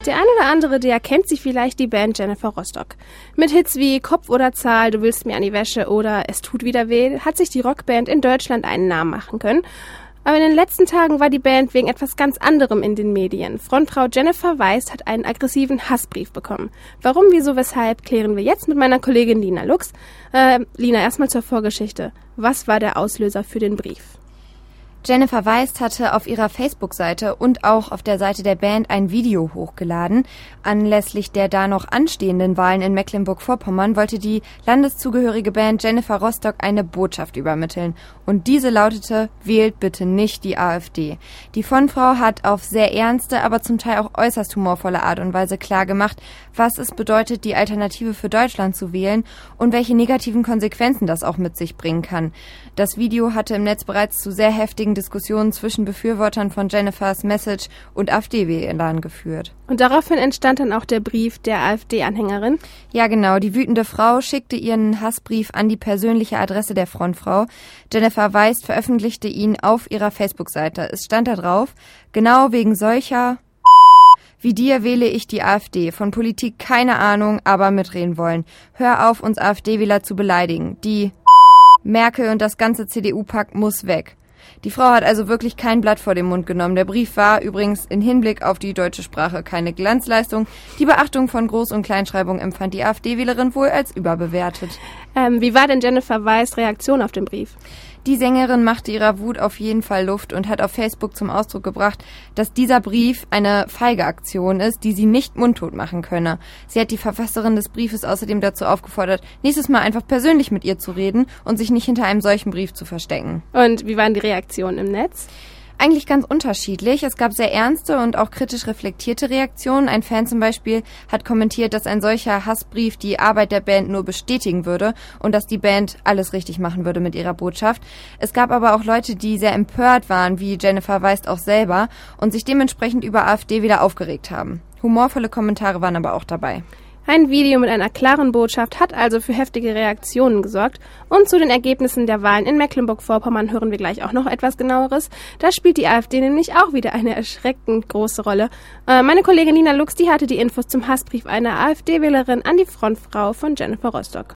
Der eine oder andere, der kennt sich vielleicht die Band Jennifer Rostock. Mit Hits wie Kopf oder Zahl, Du willst mir an die Wäsche oder Es tut wieder weh, hat sich die Rockband in Deutschland einen Namen machen können. Aber in den letzten Tagen war die Band wegen etwas ganz anderem in den Medien. Frontfrau Jennifer Weist hat einen aggressiven Hassbrief bekommen. Warum, wieso, weshalb, klären wir jetzt mit meiner Kollegin Lina Lux. Lina, erstmal zur Vorgeschichte. Was war der Auslöser für den Brief? Jennifer Weist hatte auf ihrer Facebook-Seite und auch auf der Seite der Band ein Video hochgeladen. Anlässlich der da noch anstehenden Wahlen in Mecklenburg-Vorpommern wollte die landeszugehörige Band Jennifer Rostock eine Botschaft übermitteln. Und diese lautete: Wählt bitte nicht die AfD. Die Frontfrau hat auf sehr ernste, aber zum Teil auch äußerst humorvolle Art und Weise klargemacht, was es bedeutet, die Alternative für Deutschland zu wählen und welche negativen Konsequenzen das auch mit sich bringen kann. Das Video hatte im Netz bereits zu sehr heftigen Diskussionen zwischen Befürwortern von Jennifers Message und AfD-Wählern geführt. Und daraufhin entstand dann auch der Brief der AfD-Anhängerin? Ja, genau. Die wütende Frau schickte ihren Hassbrief an die persönliche Adresse der Frontfrau. Jennifer Weist veröffentlichte ihn auf ihrer Facebook-Seite. Es stand da drauf: Genau wegen solcher wie dir wähle ich die AfD. Von Politik keine Ahnung, aber mitreden wollen. Hör auf, uns AfD-Wähler zu beleidigen. Die Merkel und das ganze CDU-Pack muss weg. Die Frau hat also wirklich kein Blatt vor den Mund genommen. Der Brief war übrigens in Hinblick auf die deutsche Sprache keine Glanzleistung. Die Beachtung von Groß- und Kleinschreibung empfand die AfD-Wählerin wohl als überbewertet. Wie war denn Jennifer Weist' Reaktion auf den Brief? Die Sängerin machte ihrer Wut auf jeden Fall Luft und hat auf Facebook zum Ausdruck gebracht, dass dieser Brief eine feige Aktion ist, die sie nicht mundtot machen könne. Sie hat die Verfasserin des Briefes außerdem dazu aufgefordert, nächstes Mal einfach persönlich mit ihr zu reden und sich nicht hinter einem solchen Brief zu verstecken. Und wie waren die Reaktionen im Netz? Eigentlich ganz unterschiedlich. Es gab sehr ernste und auch kritisch reflektierte Reaktionen. Ein Fan zum Beispiel hat kommentiert, dass ein solcher Hassbrief die Arbeit der Band nur bestätigen würde und dass die Band alles richtig machen würde mit ihrer Botschaft. Es gab aber auch Leute, die sehr empört waren, wie Jennifer Weist auch selber, und sich dementsprechend über AfD wieder aufgeregt haben. Humorvolle Kommentare waren aber auch dabei. Ein Video mit einer klaren Botschaft hat also für heftige Reaktionen gesorgt. Und zu den Ergebnissen der Wahlen in Mecklenburg-Vorpommern hören wir gleich auch noch etwas Genaueres. Da spielt die AfD nämlich auch wieder eine erschreckend große Rolle. Meine Kollegin Lina Lux, die hatte die Infos zum Hassbrief einer AfD-Wählerin an die Frontfrau von Jennifer Rostock.